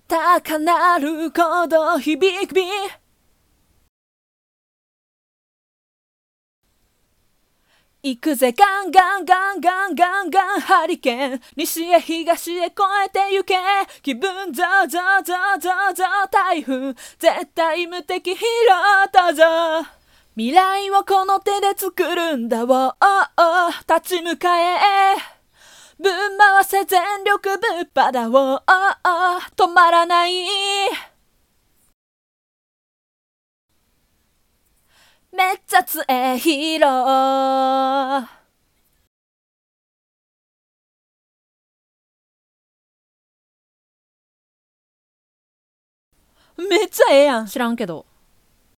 高鳴る鼓動響く行くぜガンガンガンガンガンガンハリケーン西へ東へ越えて行け気分ゾウゾウゾウゾウゾウ台風絶対無敵拾ったぞ未来をこの手で作るんだを立ち向かえぶん回せ全力ぶっぱだを止まらないめっちゃ強えヒーローめっちゃええやん。 知らんけど。